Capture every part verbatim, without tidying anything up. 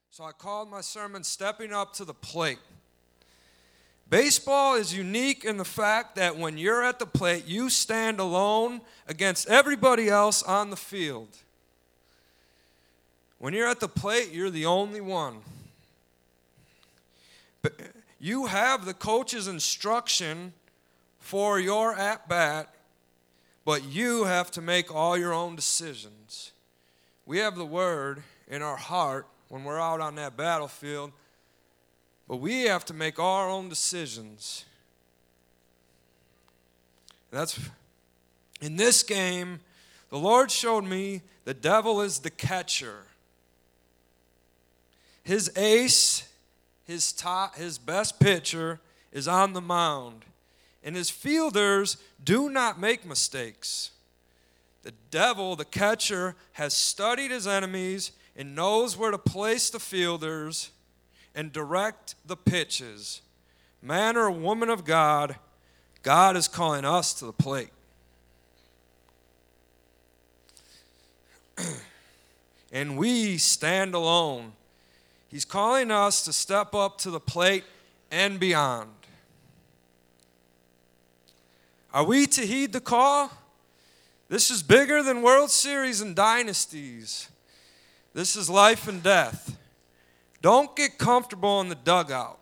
So I called my sermon Stepping Up to the Plate. Baseball is unique in the fact that when you're at the plate, you stand alone against everybody else on the field. When you're at the plate, you're the only one. But you have the coach's instruction for your at-bat, but you have to make all your own decisions. We have the word in our heart when we're out on that battlefield, but we have to make our own decisions. That's in this game, the Lord showed me the devil is the catcher. His ace, his top, his best pitcher is on the mound. And his fielders do not make mistakes. The devil, the catcher, has studied his enemies and knows where to place the fielders and direct the pitches. Man or woman of God, God is calling us to the plate. And we stand alone. He's calling us to step up to the plate and beyond. Are we to heed the call? This is bigger than World Series and dynasties. This is life and death. Don't get comfortable in the dugout.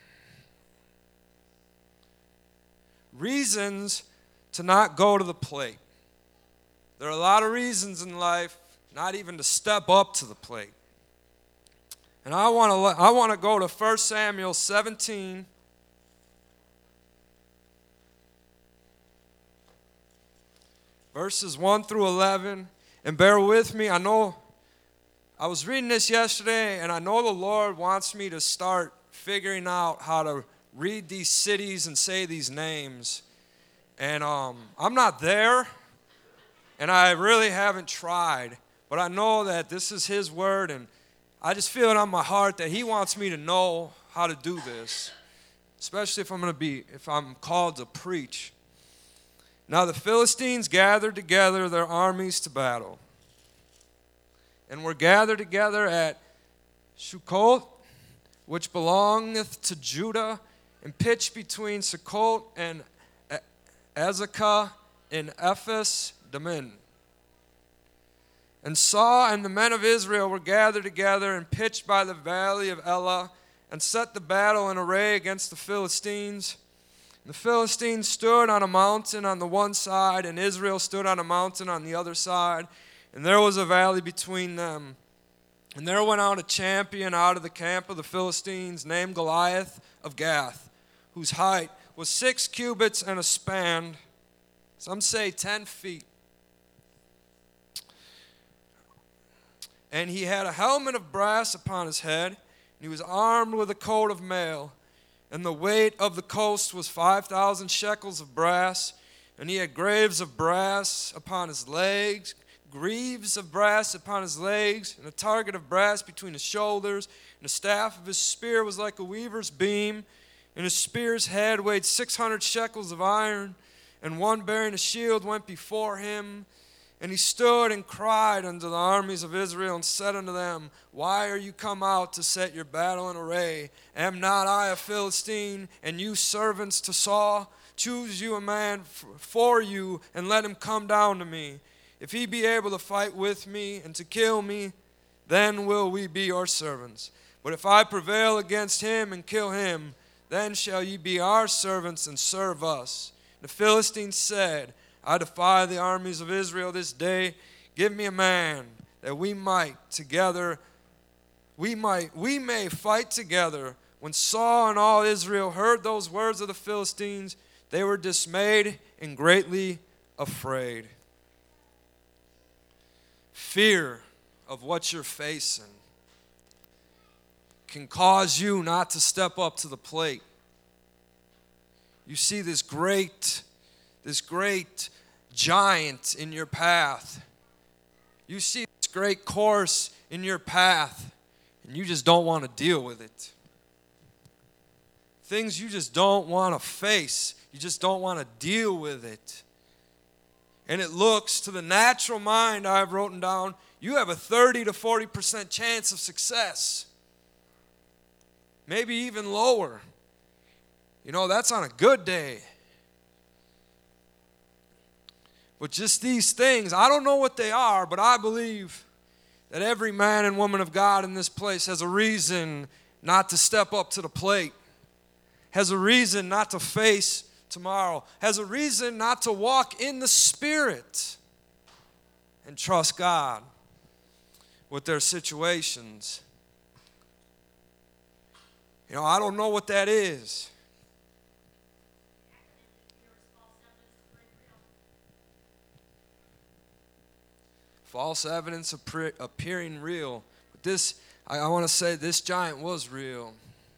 Reasons to not go to the plate. There are a lot of reasons in life not even to step up to the plate. And I want to I want to go to First Samuel seventeen. Verses one through eleven. And bear with me. I know I was reading this yesterday, and I know the Lord wants me to start figuring out how to read these cities and say these names. And um, I'm not there, and I really haven't tried. But I know that this is His word, and I just feel it on my heart that He wants me to know how to do this, especially if I'm going to be, if I'm called to preach. Now the Philistines gathered together their armies to battle, and were gathered together at Succoth, which belongeth to Judah, and pitched between Succoth and Azekah in Ephes Dammim. And Saul and the men of Israel were gathered together and pitched by the valley of Elah, and set the battle in array against the Philistines. The Philistines stood on a mountain on the one side, and Israel stood on a mountain on the other side, and there was a valley between them. And there went out a champion out of the camp of the Philistines, named Goliath of Gath, whose height was six cubits and a span, some say ten feet. And he had a helmet of brass upon his head, and he was armed with a coat of mail. And the weight of the coast was five thousand shekels of brass. And he had greaves of brass upon his legs, greaves of brass upon his legs, and a target of brass between his shoulders. And the staff of his spear was like a weaver's beam. And his spear's head weighed six hundred shekels of iron. And one bearing a shield went before him. And he stood and cried unto the armies of Israel, and said unto them, Why are you come out to set your battle in array? Am not I a Philistine, and you servants to Saul? Choose you a man for you, and let him come down to me. If he be able to fight with me, and to kill me, then will we be your servants. But if I prevail against him, and kill him, then shall ye be our servants, and serve us. The Philistines said, I defy the armies of Israel this day. Give me a man that we might together, we might, we may fight together. When Saul and all Israel heard those words of the Philistines, they were dismayed and greatly afraid. Fear of what you're facing can cause you not to step up to the plate. You see this great, this great giant in your path. You see this great course in your path, and you just don't want to deal with it. Things you just don't want to face. You just don't want to deal with it. And it looks, to the natural mind I've written down, you have a thirty to forty percent chance of success. maybe even lower. You know, that's on a good day. But just these things, I don't know what they are, but I believe that every man and woman of God in this place has a reason not to step up to the plate, has a reason not to face tomorrow, has a reason not to walk in the Spirit and trust God with their situations. You know, I don't know what that is. False evidence appearing real. But this, I, I want to say this giant was real.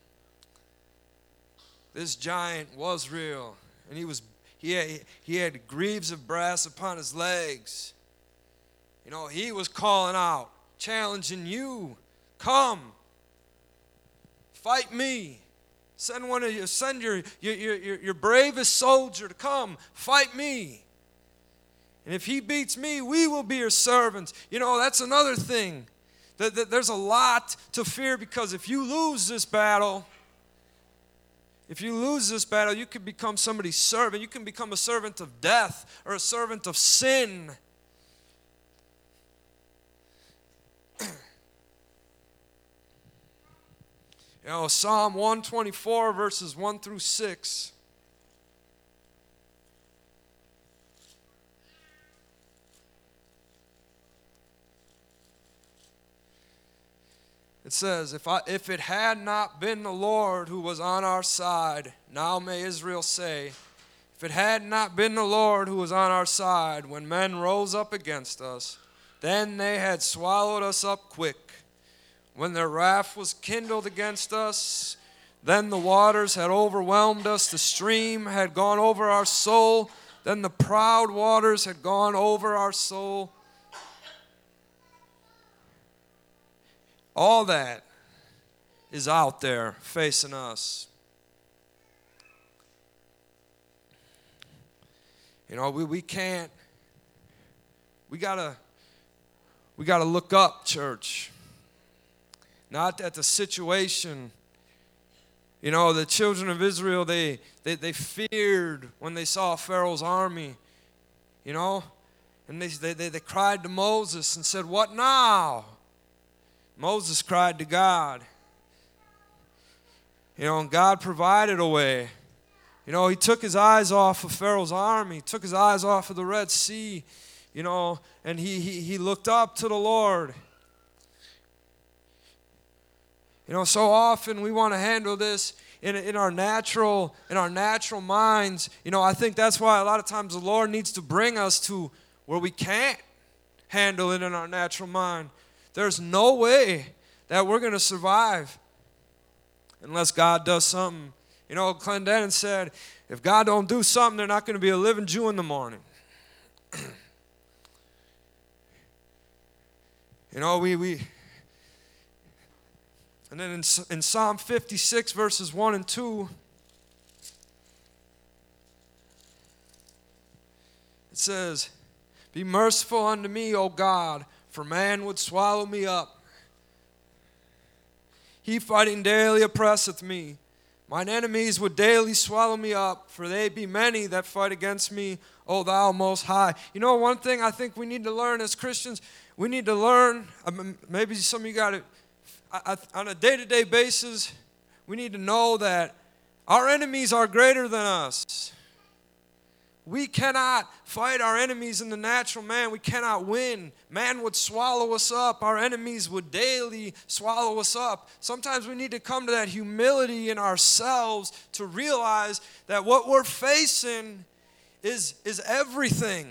This giant was real. And he was he had, he had greaves of brass upon his legs. You know, he was calling out, challenging you. Come. Fight me. Send one of you, send your, your, your, your bravest soldier to come. Fight me. And if he beats me, we will be your servants. You know, that's another thing. That, that there's a lot to fear, because if you lose this battle, if you lose this battle, you can become somebody's servant. You can become a servant of death or a servant of sin. You know, Psalm one twenty-four, verses one through six. It says, if, I, if it had not been the Lord who was on our side, now may Israel say, if it had not been the Lord who was on our side when men rose up against us, then they had swallowed us up quick. When their wrath was kindled against us, then the waters had overwhelmed us, the stream had gone over our soul, then the proud waters had gone over our soul. All that is out there facing us. You know, we, we can't, we gotta, we gotta look up, church. Not at the situation. You know, the children of Israel, they, they, they feared when they saw Pharaoh's army, you know, and they, they, they cried to Moses and said, what now? Moses cried to God. You know, and God provided a way. You know, he took his eyes off of Pharaoh's army, took his eyes off of the Red Sea, you know, and he, he, he looked up to the Lord. You know, so often we want to handle this in, in our natural, in our natural minds. You know, I think that's why a lot of times the Lord needs to bring us to where we can't handle it in our natural mind. There's no way that we're going to survive unless God does something. You know, Clendenin said, if God don't do something, they're not going to be a living Jew in the morning. You know, we, we, and then in, in Psalm fifty-six, verses one and two, it says, be merciful unto me, O God, for man would swallow me up. He fighting daily oppresseth me. Mine enemies would daily swallow me up, for they be many that fight against me, O thou most high. You know, one thing I think we need to learn as Christians, we need to learn, maybe some of you got it, on a day-to-day basis, we need to know that our enemies are greater than us. We cannot fight our enemies in the natural man. We cannot win. Man would swallow us up. Our enemies would daily swallow us up. Sometimes we need to come to that humility in ourselves to realize that what we're facing is, is everything.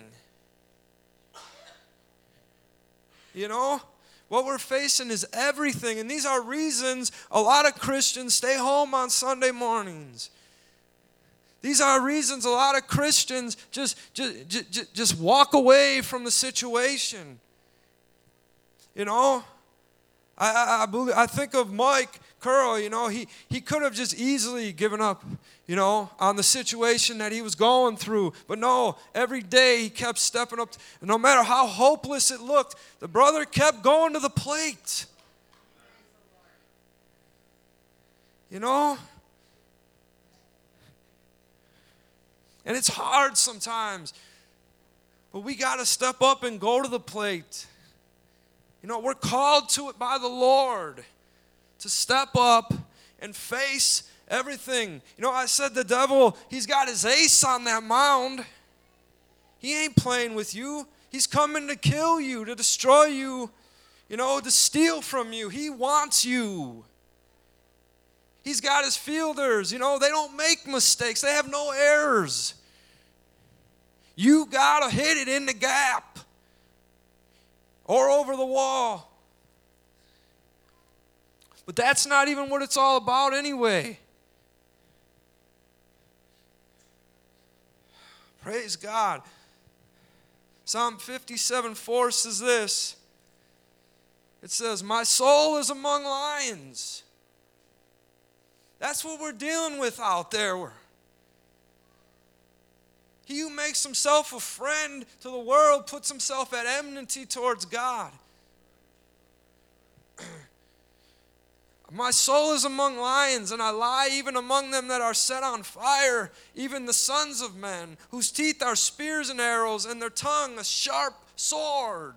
You know? What we're facing is everything. And these are reasons a lot of Christians stay home on Sunday mornings. These are reasons a lot of Christians just, just, just, just walk away from the situation. You know, I, I, I, believe, I think of Mike Curl, you know, he, he could have just easily given up, you know, on the situation that he was going through. But no, every day he kept stepping up. No matter how hopeless it looked, the brother kept going to the plate. You know? And it's hard sometimes. But we got to step up and go to the plate. You know, we're called to it by the Lord to step up and face everything. You know, I said the devil, he's got his ace on that mound. He ain't playing with you. He's coming to kill you, to destroy you, you know, to steal from you. He wants you. He's got his fielders. You know, they don't make mistakes. They have no errors. You got to hit it in the gap or over the wall. But that's not even what it's all about anyway. Praise God. Psalm fifty-seven four says this. It says, my soul is among lions. That's what we're dealing with out there. He who makes himself a friend to the world puts himself at enmity towards God. My soul is among lions, and I lie even among them that are set on fire, even the sons of men, whose teeth are spears and arrows, and their tongue a sharp sword.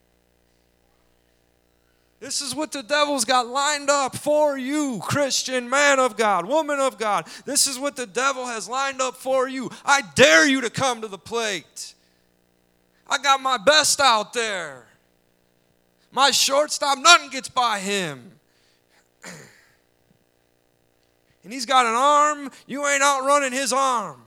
This is what the devil's got lined up for you, Christian, man of God, woman of God. This is what the devil has lined up for you. I dare you to come to the plate. I got my best out there. My shortstop, nothing gets by him. And he's got an arm, you ain't outrunning his arm.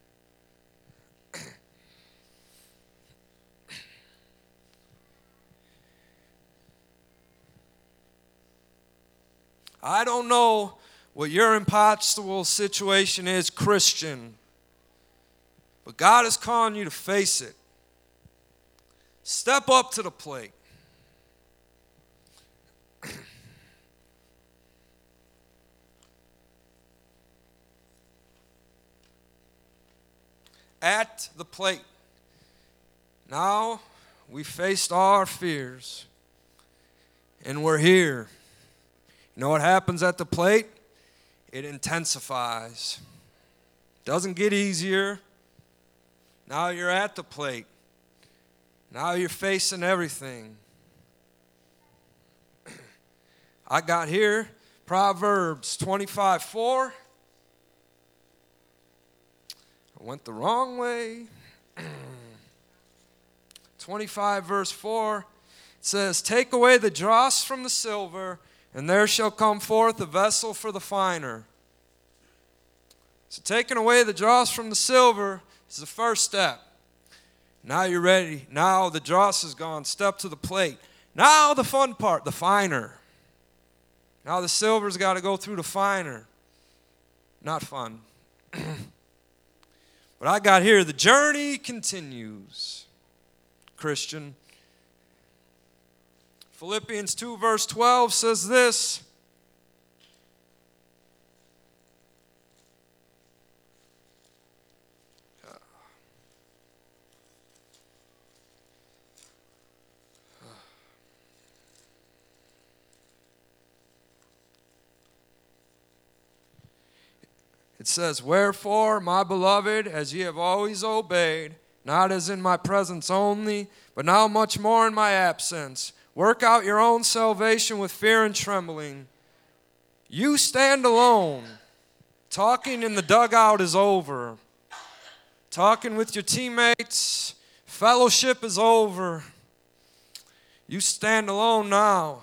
I don't know what your impossible situation is, Christian, but God is calling you to face it. Step up to the plate. At the plate. Now we faced all our fears, and we're here. You know what happens at the plate? It intensifies. Doesn't get easier. Now you're at the plate. Now you're facing everything. I got here Proverbs twenty-five four. I went the wrong way. twenty-five verse four. It says, take away the dross from the silver, and there shall come forth a vessel for the finer. So taking away the dross from the silver is the first step. Now you're ready. Now the dross is gone. Step to the plate. Now the fun part, the finer. Now the silver's got to go through the finer. Not fun. But I got here, the journey continues, Christian. Philippians two verse twelve says this. It says, wherefore, my beloved, as ye have always obeyed, not as in my presence only, but now much more in my absence, work out your own salvation with fear and trembling. You stand alone. Talking in the dugout is over. Talking with your teammates, fellowship is over. You stand alone now.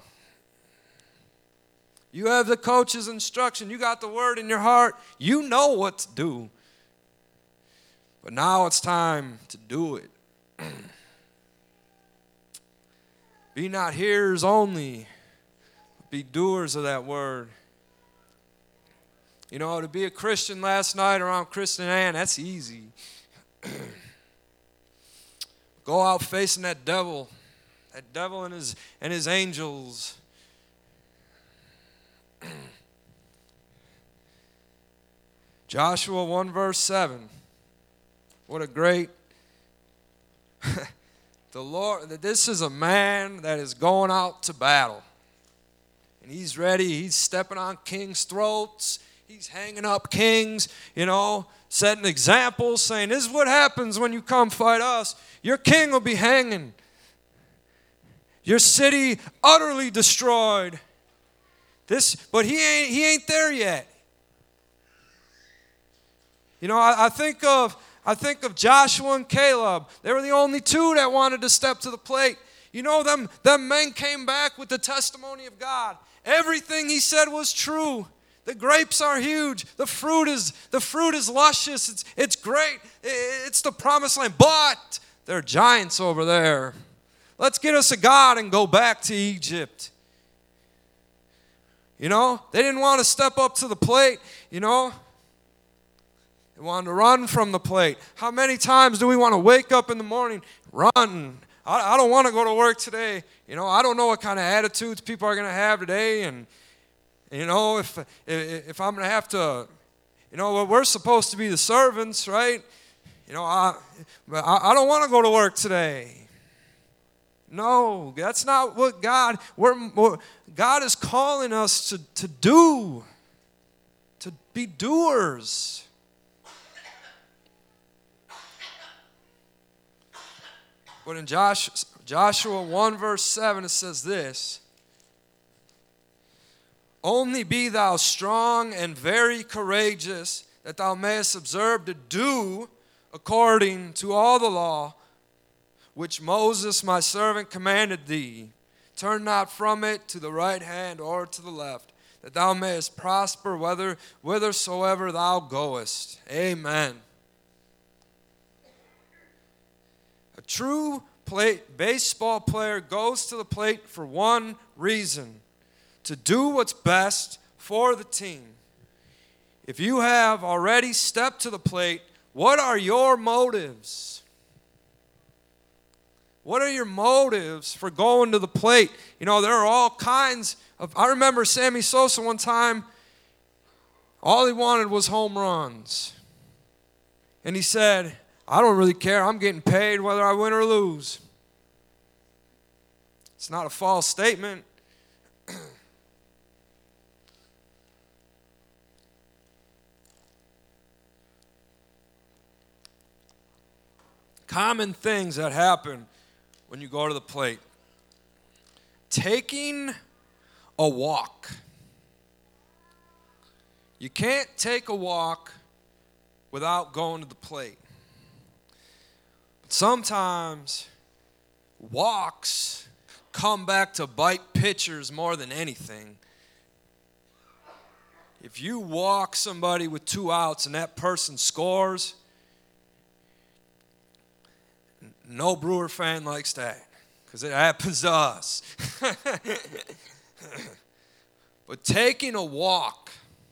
You have the coach's instruction. You got the word in your heart. You know what to do. But now it's time to do it. Be not hearers only, but be doers of that word. You know, to be a Christian last night around Kristen Ann, that's easy. Go out facing that devil, that devil and his and his angels. Joshua one verse seven. What a great the Lord, this is a man that is going out to battle. and he's ready. He's stepping on kings' throats. He's hanging up kings, you know, setting examples, saying, this is what happens when you come fight us. Your king will be hanging. Your city utterly destroyed. This, but he ain't, he ain't there yet. You know, I, I think of I think of Joshua and Caleb. They were the only two that wanted to step to the plate. You know, them, them men came back with the testimony of God. Everything he said was true. The grapes are huge. The fruit is the fruit is luscious. It's it's great. It's the promised land. But there are giants over there. Let's get us a God and go back to Egypt. You know, they didn't want to step up to the plate, you know. They wanted to run from the plate. How many times do we want to wake up in the morning, run? I, I don't want to go to work today. You know, I don't know what kind of attitudes people are going to have today, and you know, if if I'm going to have to, you know, we're supposed to be the servants, right? You know, I I don't want to go to work today. No, that's not what God, we're, we're, God is calling us to, to do, to be doers. But in Joshua, Joshua one verse seven, it says this, only be thou strong and very courageous, that thou mayest observe to do according to all the law which Moses my servant commanded thee. Turn not from it to the right hand or to the left, that thou mayest prosper whether, whithersoever thou goest. Amen. A true plate, baseball player goes to the plate for one reason, to do what's best for the team. If you have already stepped to the plate, what are your motives? What are your motives for going to the plate? You know, there are all kinds of, I remember Sammy Sosa one time, all he wanted was home runs. And he said, I don't really care. I'm getting paid whether I win or lose. It's not a false statement. Common things that happen when you go to the plate. Taking a walk. You can't take a walk without going to the plate. But sometimes walks come back to bite pitchers more than anything. If you walk somebody with two outs and that person scores, no Brewer fan likes that, because it happens to us. But taking a walk.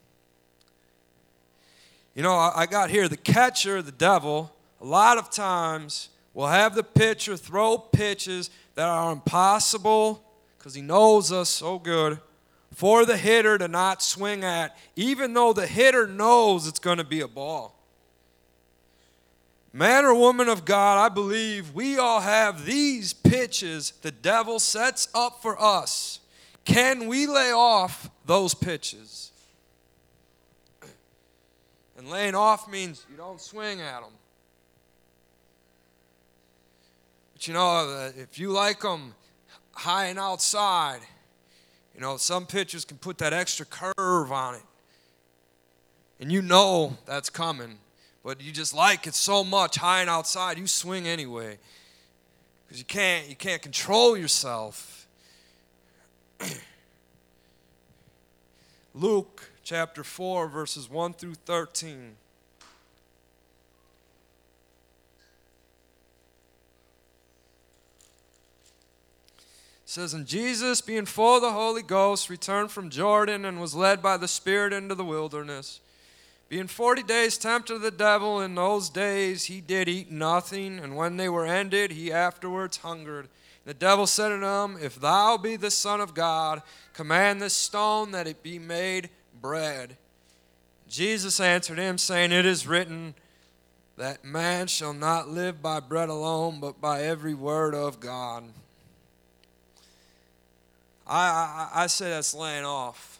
You know, I got here, the catcher, the devil, a lot of times will have the pitcher throw pitches that are impossible, because he knows us so good, for the hitter to not swing at, even though the hitter knows it's going to be a ball. Man or woman of God, I believe we all have these pitches the devil sets up for us. Can we lay off those pitches? And laying off means you don't swing at them. But you know, if you like them high and outside, you know, some pitchers can put that extra curve on it. And you know that's coming. But you just like it so much, high and outside, you swing anyway. Because you can't, you can't control yourself. Luke chapter four, verses one through thirteen. It says, and Jesus, being full of the Holy Ghost, returned from Jordan and was led by the Spirit into the wilderness. Being forty days tempted of the devil, in those days he did eat nothing, and when they were ended, he afterwards hungered. The devil said unto him, if thou be the Son of God, command this stone that it be made bread. Jesus answered him, saying, it is written, that man shall not live by bread alone, but by every word of God. I, I, I say that's laying off.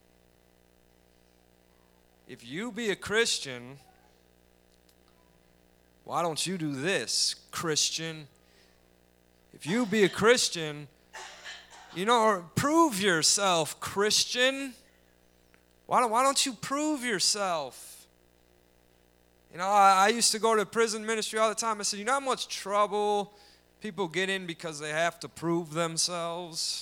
If you be a Christian, why don't you do this, Christian? If you be a Christian, you know, prove yourself, Christian. Why don't, why don't you prove yourself? You know, I, I used to go to prison ministry all the time. I said, you know how much trouble people get in because they have to prove themselves?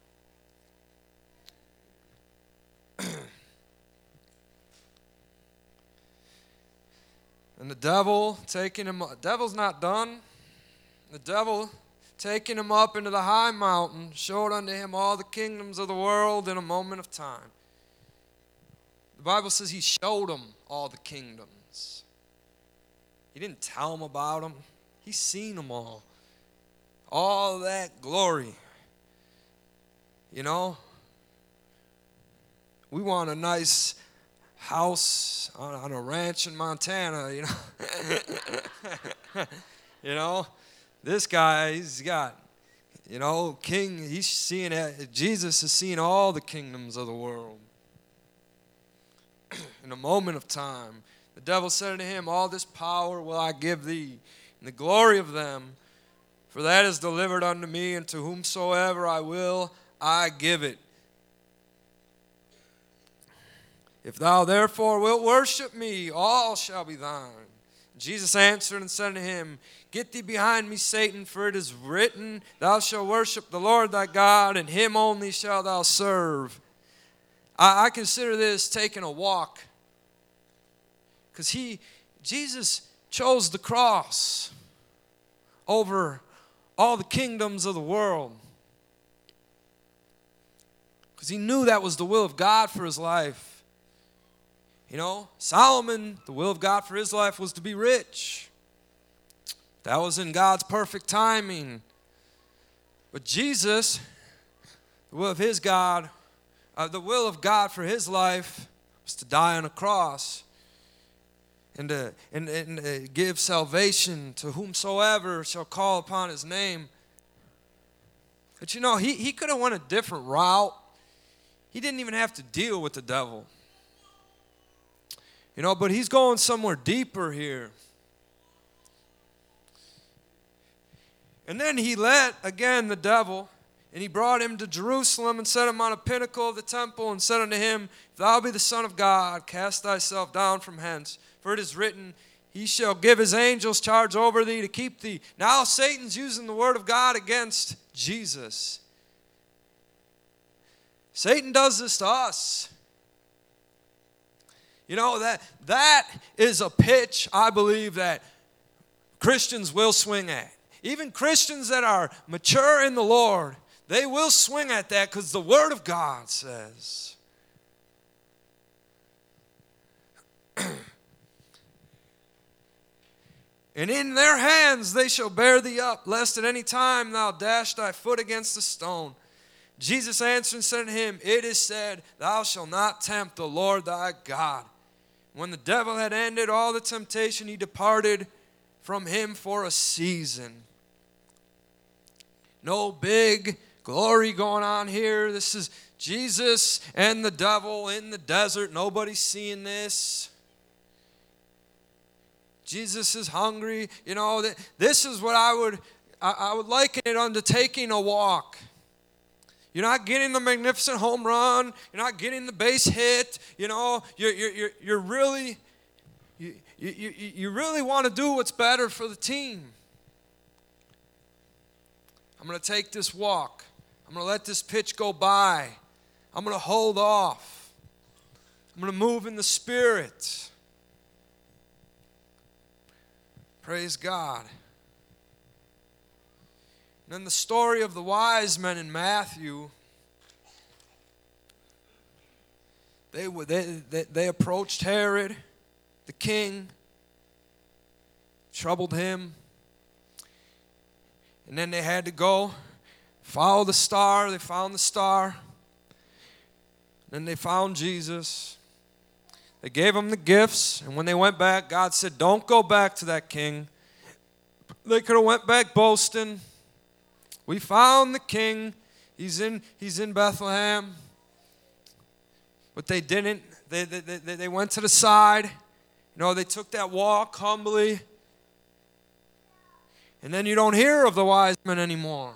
And the devil taking him, the devil's not done. The devil taking him up into the high mountain showed unto him all the kingdoms of the world in a moment of time. The Bible says he showed him all the kingdoms. He didn't tell him about them. He's seen them all. All that glory. You know, we want a nice house on, on a ranch in Montana, you know. You know, this guy, he's got, you know, king, he's seeing it. Jesus is seeing all the kingdoms of the world. In a moment of time, the devil said to him, all this power will I give thee, and the glory of them, for that is delivered unto me, and to whomsoever I will, I give it. If thou therefore wilt worship me, all shall be thine. Jesus answered and said to him, get thee behind me, Satan, for it is written, thou shalt worship the Lord thy God, and him only shalt thou serve. I, I consider this taking a walk, because he, Jesus chose the cross over all the kingdoms of the world, because he knew that was the will of God for his life. You know, Solomon, the will of God for his life was to be rich. That was in God's perfect timing. But Jesus, the will of his God, uh, the will of God for his life was to die on a cross and to and, and, uh, give salvation to whomsoever shall call upon his name. But you know, he, he could have went a different route. He didn't even have to deal with the devil. You know, but he's going somewhere deeper here. And then he let, again, the devil, and he brought him to Jerusalem and set him on a pinnacle of the temple and said unto him, if thou be the Son of God, cast thyself down from hence. For it is written, he shall give his angels charge over thee to keep thee. Now Satan's using the word of God against Jesus. Satan does this to us. You know, that that is a pitch, I believe, that Christians will swing at. Even Christians that are mature in the Lord, they will swing at that because the Word of God says. And in their hands they shall bear thee up, lest at any time thou dash thy foot against a stone. Jesus answered and said to him, it is said, thou shalt not tempt the Lord thy God. When the devil had ended all the temptation, he departed from him for a season. No big glory going on here. This is Jesus and the devil in the desert. Nobody's seeing this. Jesus is hungry. You know, this is what I would, I would liken it unto taking a walk. You're not getting the magnificent home run. You're not getting the base hit. You know, you're you're you're really you you you really want to do what's better for the team. I'm going to take this walk. I'm going to let this pitch go by. I'm going to hold off. I'm going to move in the Spirit. Praise God. And then the story of the wise men in Matthew, they, they, they, they approached Herod, the king, troubled him, and then they had to go follow the star. They found the star. Then they found Jesus. They gave him the gifts, and when they went back, God said, don't go back to that king. They could have went back boasting. We found the king. He's in, he's in Bethlehem. But they didn't. They, they, they, they went to the side. You know, they took that walk humbly. And then you don't hear of the wise men anymore.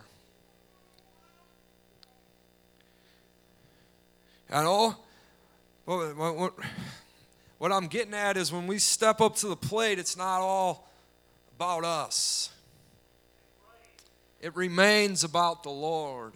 You know, what, what, what I'm getting at is when we step up to the plate, it's not all about us. It remains about the Lord.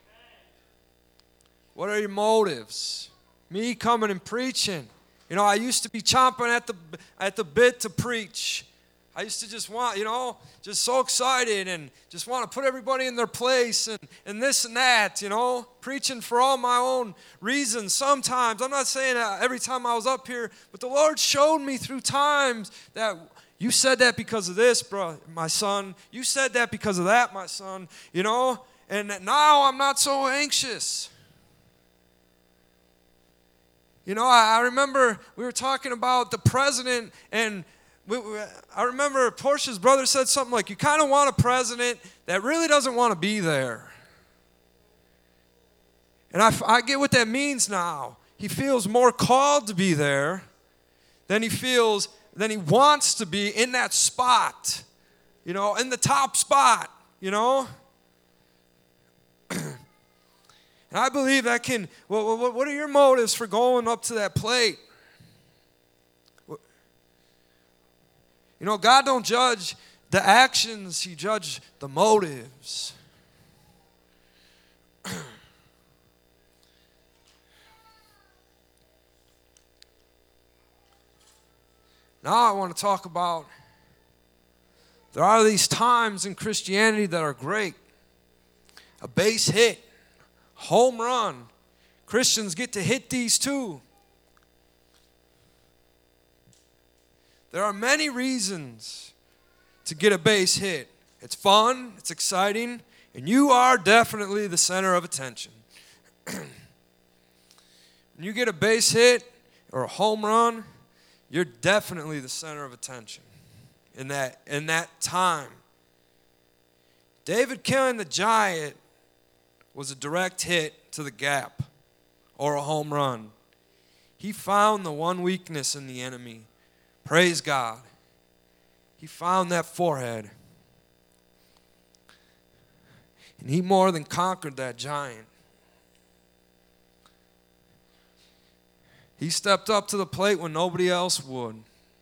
What are your motives? Me coming and preaching. You know, I used to be chomping at the at the bit to preach. I used to just want, you know, just so excited and just want to put everybody in their place and, and this and that, you know, preaching for all my own reasons sometimes. I'm not saying that every time I was up here, but the Lord showed me through times that you said that because of this, bro, my son. You said that because of that, my son, you know, and now I'm not so anxious. You know, I, I remember we were talking about the president and We, we, I remember Portia's brother said something like, you kind of want a president that really doesn't want to be there. And I, I get what that means now. He feels more called to be there than he feels, than he wants to be in that spot, you know, in the top spot, you know. And I believe that can, well, what are your motives for going up to that plate? You know, God don't judge the actions, He judges the motives. Now I want to talk about, there are these times in Christianity that are great. A base hit, home run. Christians get to hit these too. There are many reasons to get a base hit. It's fun, it's exciting, and you are definitely the center of attention. When you get a base hit or a home run, you're definitely the center of attention in that, in that time. David killing the giant was a direct hit to the gap or a home run. He found the one weakness in the enemy. Praise God. He found that forehead. And he more than conquered that giant. He stepped up to the plate when nobody else would.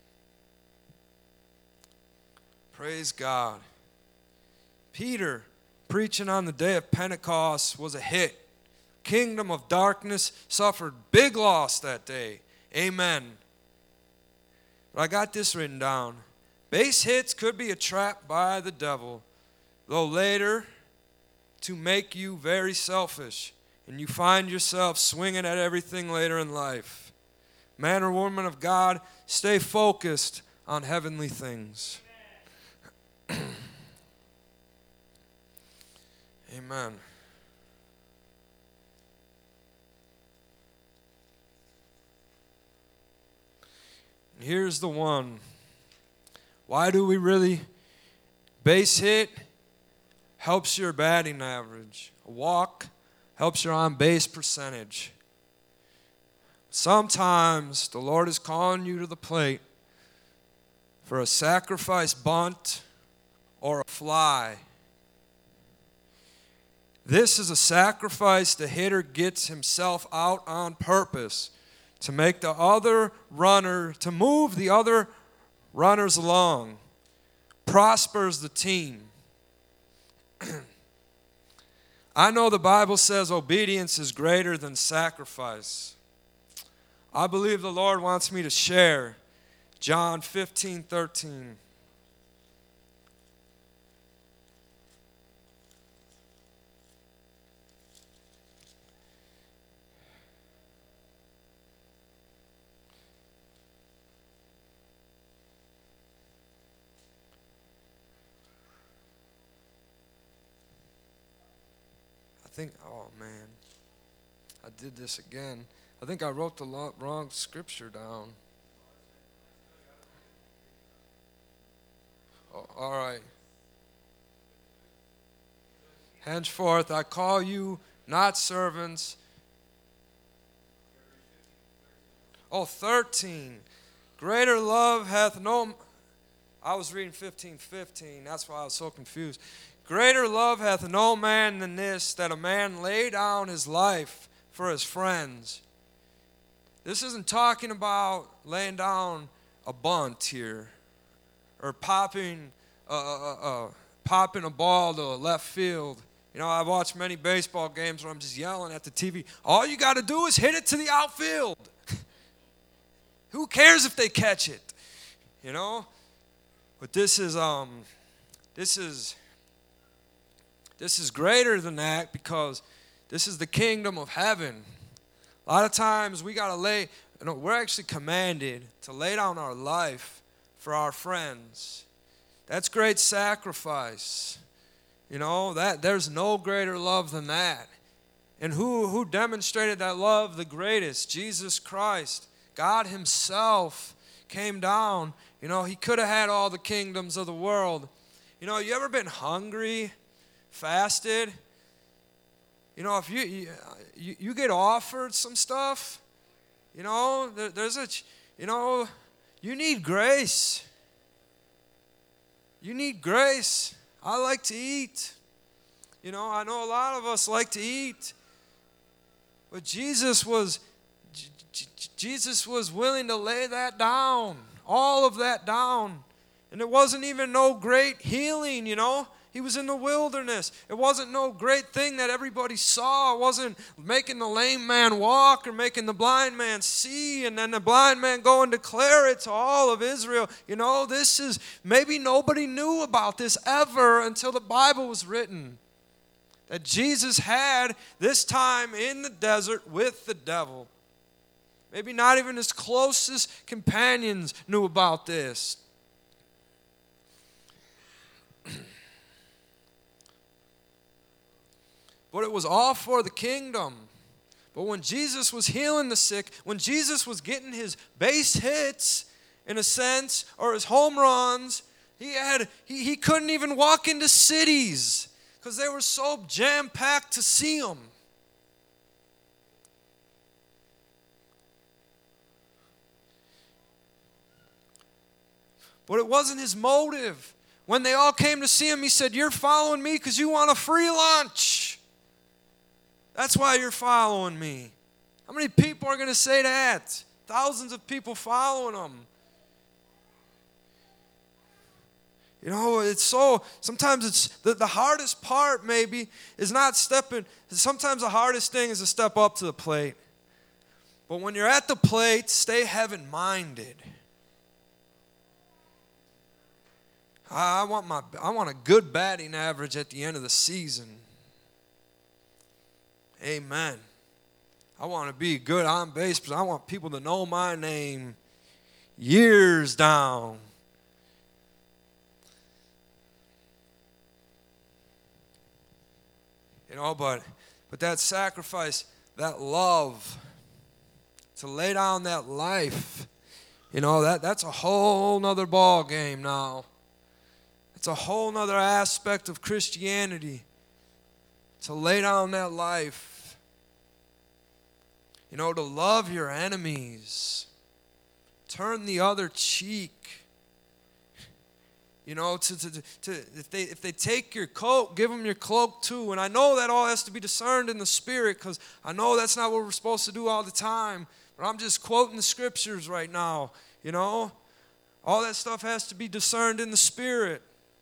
Praise God. Peter, preaching on the day of Pentecost, was a hit. Kingdom of darkness suffered big loss that day. Amen. But I got this written down. Base hits could be a trap by the devil, though later to make you very selfish, and you find yourself swinging at everything later in life. Man or woman of God, stay focused on heavenly things. Amen. And here's the one. Why do we really? Base hit helps your batting average. A walk helps your on-base percentage. Sometimes the Lord is calling you to the plate for a sacrifice bunt or a fly. This is a sacrifice the hitter gets himself out on purpose to make the other runner, to move the other runners along, prospers the team. I know the Bible says obedience is greater than sacrifice. I believe the Lord wants me to share John fifteen thirteen. I think, oh man, I did this again. I think I wrote the wrong scripture down. Oh, all right. Henceforth I call you not servants. Oh, thirteen. Greater love hath no... I was reading fifteen fifteen. That's why I was so confused. Greater love hath no man than this, that a man lay down his life for his friends. This isn't talking about laying down a bunt here, or popping, uh, uh, uh, popping a ball to left field. You know, I've watched many baseball games where I'm just yelling at the T V. All you got to do is hit it to the outfield. Who cares if they catch it? You know? But this is um this is this is greater than that, because this is the kingdom of heaven. A lot of times we got to lay, you know, we're actually commanded to lay down our life for our friends. That's great sacrifice. You know, that there's no greater love than that. And who who demonstrated that love the greatest? Jesus Christ. God himself came down. You know, he could have had all the kingdoms of the world. You know, you ever been hungry, fasted? You know, if you you, you, you get offered some stuff, you know, there, there's a, you know, you need grace. You need grace. I like to eat. You know, I know a lot of us like to eat. But Jesus was Jesus was willing to lay that down, all of that down. And it wasn't even no great healing, you know. He was in the wilderness. It wasn't no great thing that everybody saw. It wasn't making the lame man walk or making the blind man see, and then the blind man go and declare it to all of Israel. You know, this is, maybe nobody knew about this ever until the Bible was written. That Jesus had this time in the desert with the devil. Maybe not even his closest companions knew about this. But it was all for the kingdom. But when Jesus was healing the sick, when Jesus was getting his base hits, in a sense, or his home runs, he had he, he couldn't even walk into cities because they were so jam-packed to see him. But it wasn't his motive. When they all came to see him, he said, "You're following me because you want a free lunch. That's why you're following me." How many people are going to say that? Thousands of people following him. You know, it's so, sometimes it's, the, the hardest part maybe is not stepping, sometimes the hardest thing is to step up to the plate. But when you're at the plate, stay heaven-minded. I want my I want a good batting average at the end of the season. Amen. I want to be good on base, but I want people to know my name years down. You know, but but that sacrifice, that love, to lay down that life, you know, that that's a whole nother ball game now. It's a whole nother aspect of Christianity, to lay down that life. You know, to love your enemies. Turn the other cheek. You know, to, to, to if they if they take your coat, give them your cloak too. And I know that all has to be discerned in the spirit, because I know that's not what we're supposed to do all the time. But I'm just quoting the scriptures right now, you know. All that stuff has to be discerned in the spirit.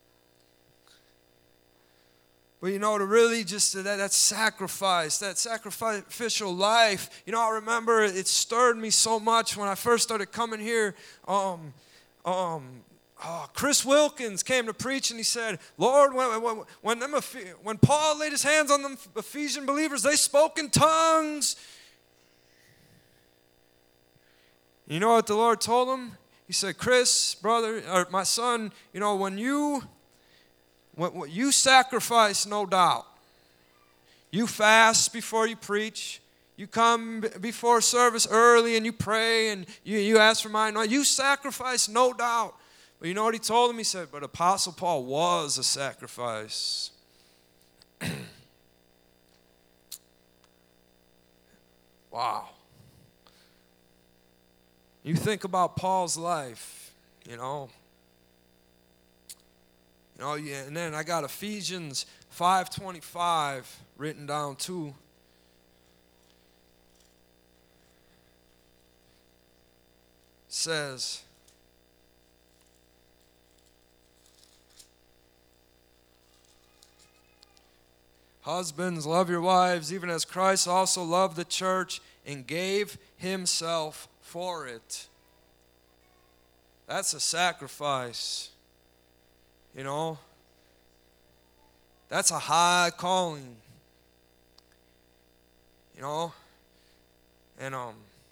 But, you know, to really just, that, that sacrifice, that sacrificial life, you know, I remember it stirred me so much when I first started coming here. Um, um, oh, Chris Wilkins came to preach, and he said, Lord, when, when, when, them, when Paul laid his hands on them Ephesian believers, they spoke in tongues. You know what the Lord told him? He said, Chris, brother, or my son, you know, when you... When you sacrifice, no doubt. You fast before you preach. You come before service early and you pray and you, you ask for mine. You sacrifice, no doubt. But you know what he told him? He said, but Apostle Paul was a sacrifice. Wow. You think about Paul's life, you know. You know, yeah, and then I got Ephesians five twenty-five written down too. It says, husbands, love your wives, even as Christ also loved the church and gave himself for it. That's a sacrifice. You know? That's a high calling. You know? And um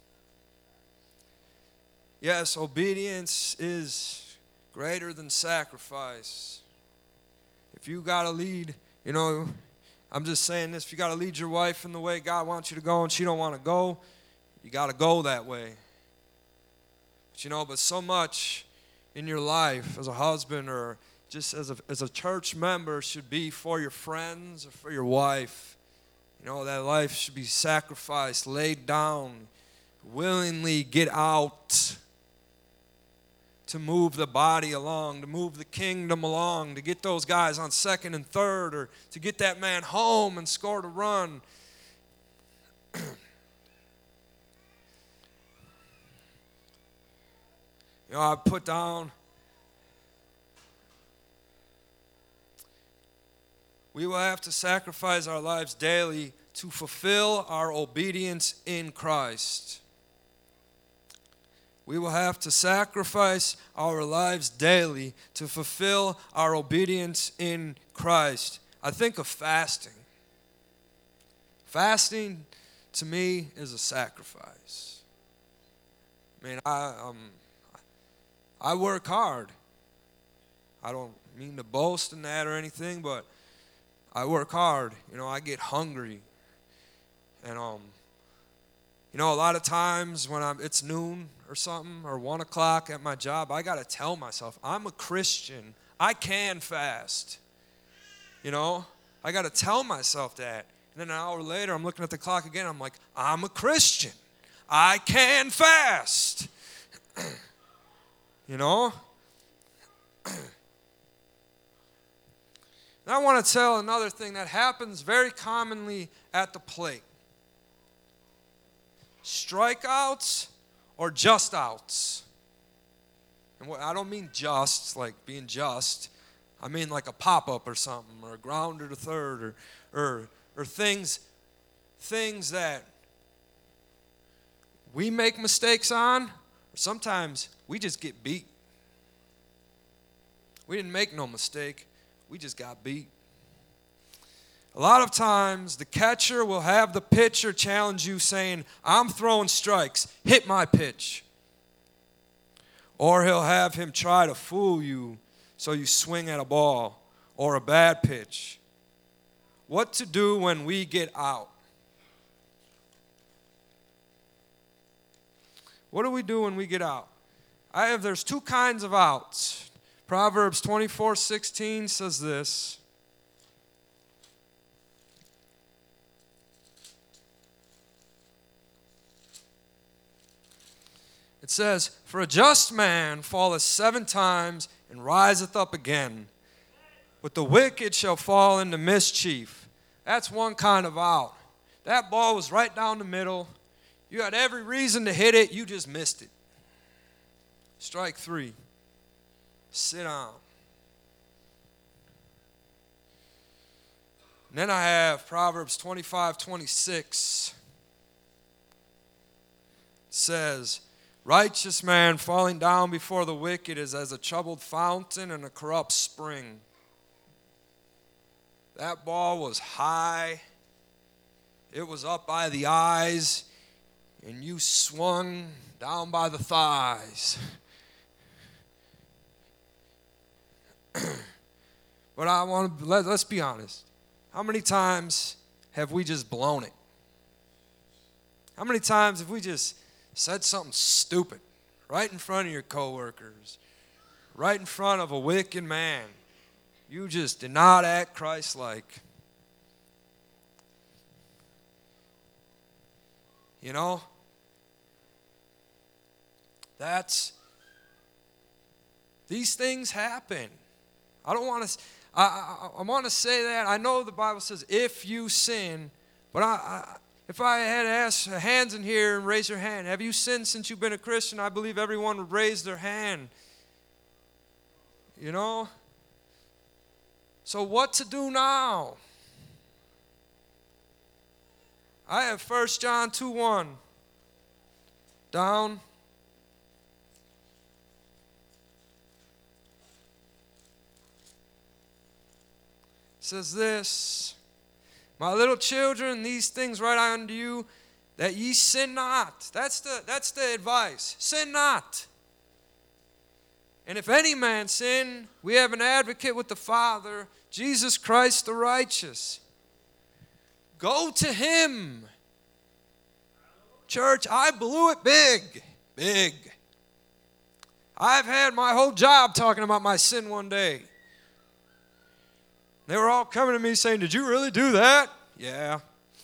yes, obedience is greater than sacrifice. If you got to lead, you know, I'm just saying this, if you got to lead your wife in the way God wants you to go and she don't want to go, you got to go that way. But you know, but so much in your life as a husband or just as a, as a church member should be for your friends or for your wife. You know, that life should be sacrificed, laid down, willingly get out to move the body along, to move the kingdom along, to get those guys on second and third, or to get that man home and score the run. You know, I put down, we will have to sacrifice our lives daily to fulfill our obedience in Christ. We will have to sacrifice our lives daily to fulfill our obedience in Christ. I think of fasting. Fasting, to me, is a sacrifice. I mean, I um, I work hard. I don't mean to boast in that or anything, but I work hard. You know, I get hungry. And, um, you know, a lot of times when I'm, it's noon or something, or one o'clock at my job, I got to tell myself, I'm a Christian. I can fast. You know, I got to tell myself that. And then an hour later, I'm looking at the clock again. I'm like, I'm a Christian. I can fast. You know? And I want to tell another thing that happens very commonly at the plate. Strikeouts or just outs. And what, I don't mean just, like being just. I mean like a pop-up or something, or a grounder to third, or or or things, things that we make mistakes on, or sometimes we just get beat. We didn't make no mistake. We just got beat. A lot of times, the catcher will have the pitcher challenge you saying, I'm throwing strikes, hit my pitch. Or he'll have him try to fool you so you swing at a ball or a bad pitch. What to do when we get out? What do we do when we get out? I have, there's two kinds of outs. Proverbs twenty-four sixteen says this. It says, for a just man falleth seven times and riseth up again, but the wicked shall fall into mischief. That's one kind of out. That ball was right down the middle. You had every reason to hit it, you just missed it. Strike three. Sit down. And then I have Proverbs twenty-five twenty-six. It says, righteous man falling down before the wicked is as a troubled fountain and a corrupt spring. That ball was high. It was up by the eyes, and you swung down by the thighs. But I want to, let, let's be honest. How many times have we just blown it? How many times have we just said something stupid right in front of your coworkers, right in front of a wicked man? You just did not act Christ-like. You know? That's, these things happen. I don't want to, I, I, I want to say that. I know the Bible says if you sin, but I, I if I had to ask hands in here and raise your hand, have you sinned since you've been a Christian? I believe everyone would raise their hand. You know? So what to do now? I have First John two one. Down. It says this. My little children, these things write I unto you, that ye sin not. That's the, that's the advice. Sin not. And if any man sin, we have an advocate with the Father, Jesus Christ the righteous. Go to him. Church, I blew it big. Big. I've had my whole job talking about my sin one day. They were all coming to me saying, did you really do that? Yeah.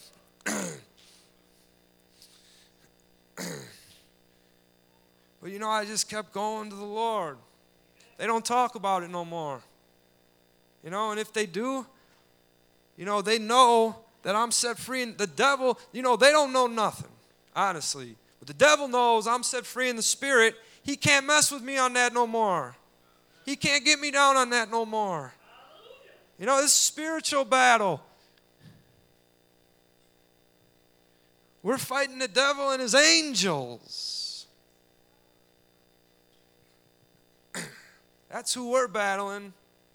But you know, I just kept going to the Lord. They don't talk about it no more. You know, and if they do, you know, they know that I'm set free. And the devil, you know, they don't know nothing, honestly. But the devil knows I'm set free in the Spirit. He can't mess with me on that no more. He can't get me down on that no more. You know, this is a spiritual battle. We're fighting the devil and his angels. That's who we're battling.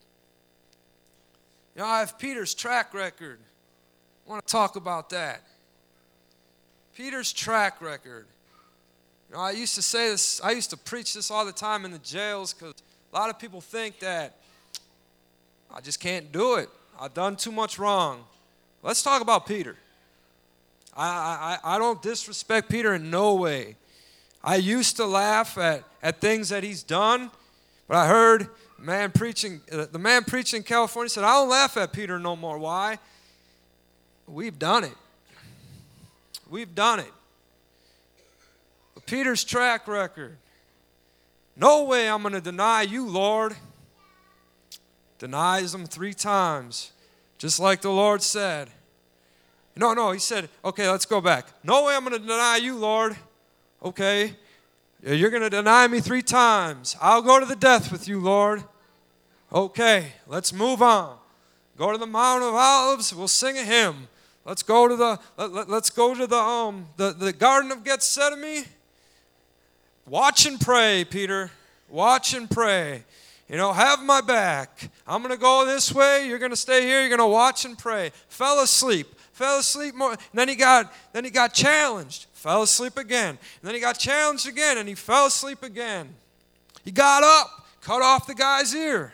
You know, I have Peter's track record. I want to talk about that. Peter's track record. You know, I used to say this, I used to preach this all the time in the jails because a lot of people think that I just can't do it. I've done too much wrong. Let's talk about Peter. I, I, I don't disrespect Peter in no way. I used to laugh at, at things that he's done, but I heard man preaching, uh, the man preaching in California said, I don't laugh at Peter no more. Why? We've done it. We've done it. But Peter's track record. No way I'm going to deny you, Lord. Denies him three times, just like the Lord said. No, no, he said, okay, let's go back. No way I'm going to deny you, Lord. Okay, you're going to deny me three times. I'll go to the death with you, Lord. Okay, let's move on. Go to the Mount of Olives. We'll sing a hymn. Let's go to the let, let, let's go to the um the, the Garden of Gethsemane. Watch and pray, Peter. Watch and pray. You know, have my back. I'm going to go this way. You're going to stay here. You're going to watch and pray. Fell asleep. Fell asleep more. And then he got then he got challenged. Fell asleep again. And then he got challenged again, and he fell asleep again. He got up, cut off the guy's ear.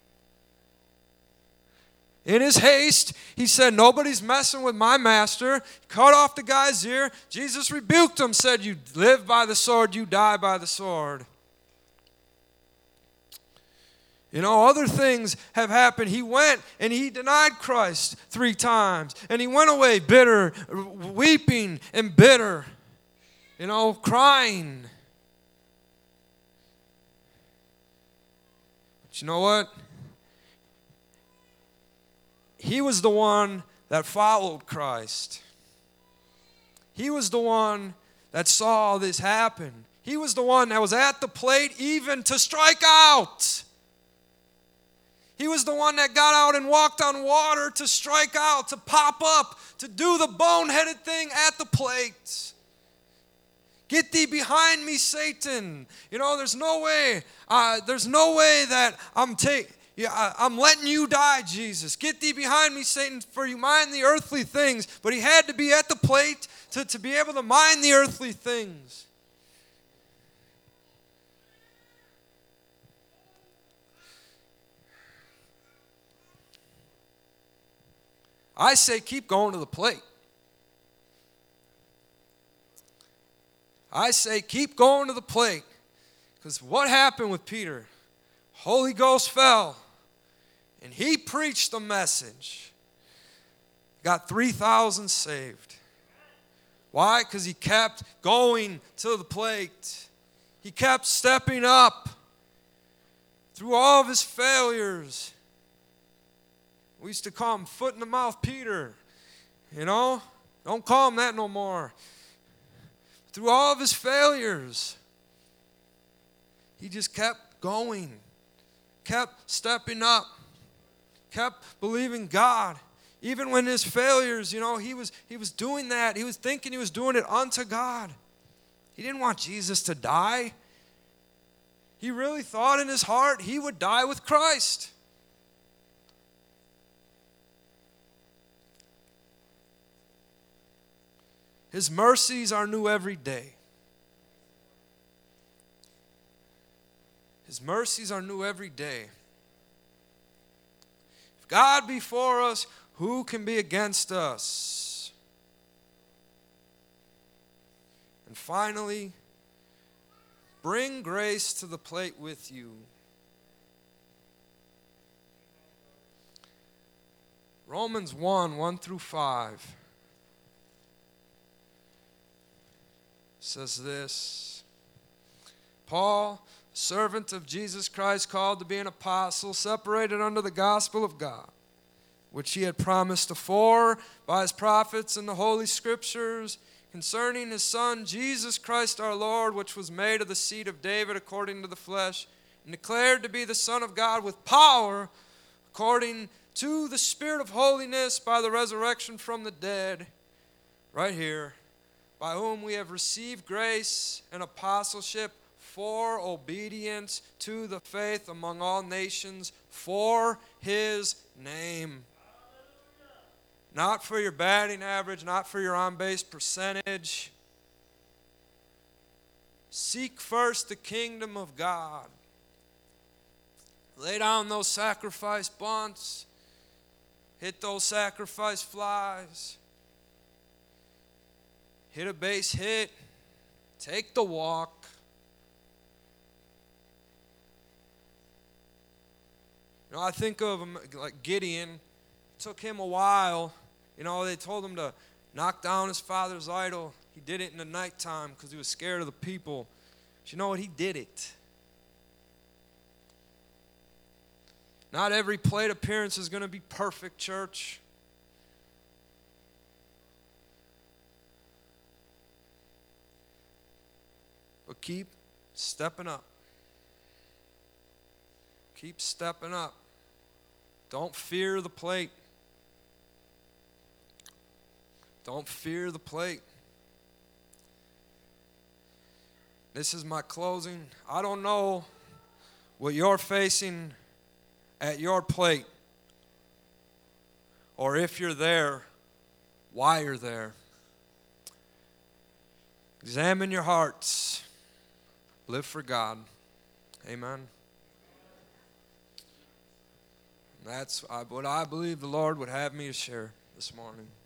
In his haste, he said, nobody's messing with my master. Cut off the guy's ear. Jesus rebuked him, said, you live by the sword, you die by the sword. You know, other things have happened. He went and he denied Christ three times. And he went away bitter, weeping and bitter. You know, crying. But you know what? He was the one that followed Christ. He was the one that saw all this happen. He was the one that was at the plate even to strike out. He was the one that got out and walked on water to strike out, to pop up, to do the boneheaded thing at the plate. Get thee behind me, Satan. You know, there's no way, uh, there's no way that I'm taking, yeah, I, I'm letting you die, Jesus. Get thee behind me, Satan, for you mind the earthly things. But he had to be at the plate to, to be able to mind the earthly things. I say keep going to the plate. I say keep going to the plate. Because what happened with Peter? Holy Ghost fell. And he preached the message. Got three thousand saved. Why? Because he kept going to the plate. He kept stepping up through all of his failures. We used to call him foot in the mouth Peter. You know? Don't call him that no more. Through all of his failures, he just kept going, kept stepping up, kept believing God. Even when his failures, you know, he was, he was doing that. He was thinking he was doing it unto God. He didn't want Jesus to die. He really thought in his heart he would die with Christ. His mercies are new every day. His mercies are new every day. If God be for us, who can be against us? And finally, bring grace to the plate with you. Romans one, one through five says this. Paul, servant of Jesus Christ, called to be an apostle, separated unto the gospel of God, which he had promised afore by his prophets in the holy scriptures, concerning his Son, Jesus Christ our Lord, which was made of the seed of David according to the flesh, and declared to be the Son of God with power, according to the Spirit of holiness, by the resurrection from the dead. Right here. By whom we have received grace and apostleship for obedience to the faith among all nations, for his name. Not for your batting average, not for your on-base percentage. Seek first the kingdom of God. Lay down those sacrifice bunts. Hit those sacrifice flies. Hit a base hit. Take the walk. You know, I think of him like Gideon. It took him a while. You know, they told him to knock down his father's idol. He did it in the nighttime because he was scared of the people. But you know what? He did it. Not every plate appearance is going to be perfect, church. But keep stepping up. Keep stepping up. Don't fear the plate. Don't fear the plate. This is my closing. I don't know what you're facing at your plate, or if you're there, why you're there. Examine your hearts. Live for God. Amen. That's what I believe the Lord would have me to share this morning.